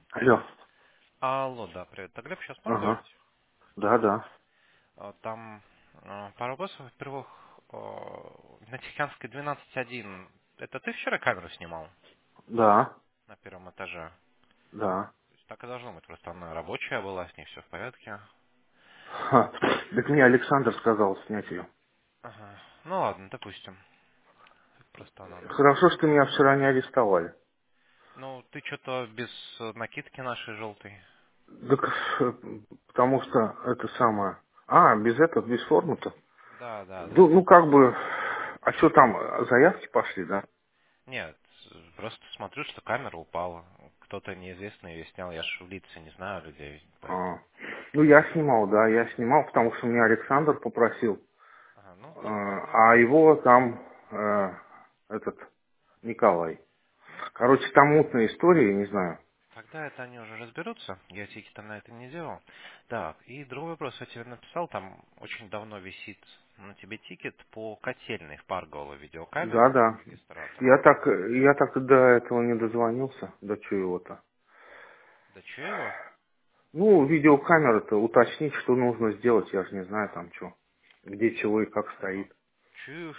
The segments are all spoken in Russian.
Алло. Алло, да, привет. Так, Глеб, сейчас можешь Ага. говорить? Да, да. Там пару вопросов. Во-первых, на Тихоокеанской 12.1, это ты вчера камеру снимал Да. на первом этаже? Да. То есть так и должно быть, просто она рабочая была, с ней все в порядке. Ха. Так мне Александр сказал снять ее. Ага. Ну ладно, допустим. Просто она... Хорошо, что меня вчера не арестовали. Ну, ты что-то без накидки нашей желтой. Так, э, потому что это самое... А, без этого, без формы-то? Да, да, да. Ну, как бы... А что там, заявки пошли, да? Нет, просто смотрю, что камера упала. Кто-то неизвестный ее снял, я ж в лица не знаю людей, поэтому... А. Ну, я снимал, да, я снимал, потому что меня Александр попросил. Ага, ну, тогда... А его там этот Николай. Ну, Короче, там мутная история, не знаю. тогда это они уже разберутся. Я тикета на это не делал. Так, и другой вопрос я тебе написал. Там очень давно висит на тебе тикет по котельной в Парголо видеокамеру Да, да. регистратора. Я так до этого не дозвонился, до чего-то. Да че его? Ну, видеокамера-то уточнить, что нужно сделать, я же не знаю там что. Где чего и как стоит. Чуев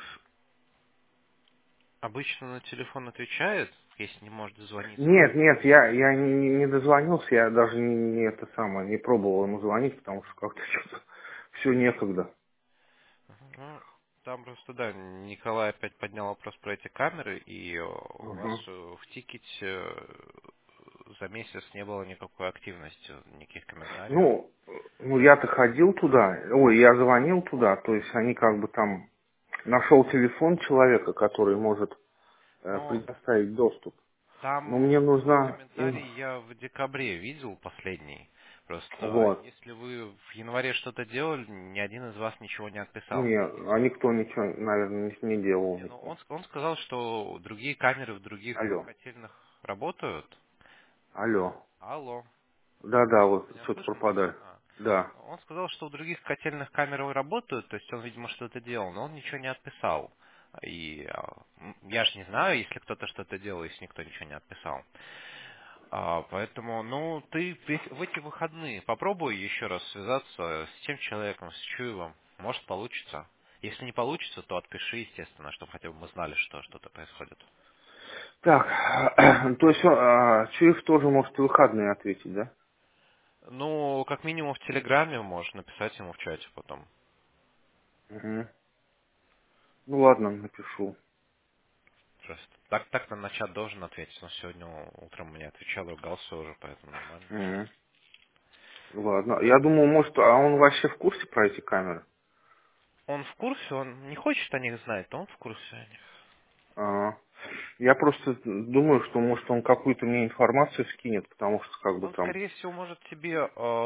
обычно на телефон отвечает, если не может дозвониться. Нет, нет, я не дозвонился, я даже не это самое, не пробовал ему звонить, потому что как-то что-то все некогда. Ну, там просто, да, Николай опять поднял вопрос про эти камеры, и у вас Мгм. в тикете за месяц не было никакой активности, никаких комментариев. Ну, я-то ходил туда, ой, я звонил туда, то есть они как бы там нашел телефон человека, который может Но предоставить доступ. Но там мне нужна им... комментарий я в декабре видел последний. Просто Вот. если вы в январе что-то делали, ни один из вас ничего не отписал. Не, а никто ничего, наверное, не делал Не, ну никто. он сказал, что другие камеры в других Алло. котельных работают. Алло. Алло, Да-да, вот меня что-то слышно? пропадает. Да. Он сказал, что в других котельных камеры работают, то есть он, видимо, что-то делал, но он ничего не отписал. И я ж не знаю, если кто-то что-то делал, если никто ничего не отписал. Поэтому, ну, ты в эти выходные попробуй еще раз связаться с тем человеком, с Чуевым. Может, получится. Если не получится, то отпиши, естественно, чтобы хотя бы мы знали, что что-то происходит. Так, то есть Чуев тоже может в выходные ответить, да? Ну, как минимум в Телеграме можешь написать ему в чате потом. Угу. Ну ладно, напишу. Просто так на чат должен ответить, но сегодня утром мне отвечал, ругался уже, поэтому нормально. Угу. Ладно. Я думал, может, а он вообще в курсе про эти камеры? Он в курсе, он не хочет о них знать, но он в курсе о них. А, я просто думаю, что, может, он какую-то мне информацию скинет, потому что как бы Он, там... скорее всего, может тебе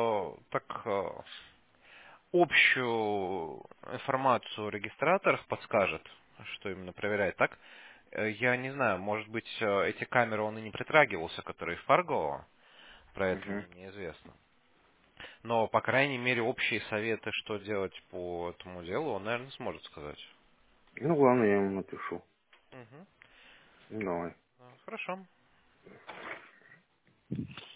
общую информацию о регистраторах подскажет, что именно проверяет. Так, я не знаю, может быть, эти камеры он и не притрагивался, которые в Фарго, про это Угу. мне неизвестно. Но, по крайней мере, общие советы, что делать по этому делу, он, наверное, сможет сказать. Ну ладно, я ему напишу. Мгм. Давай. Хорошо.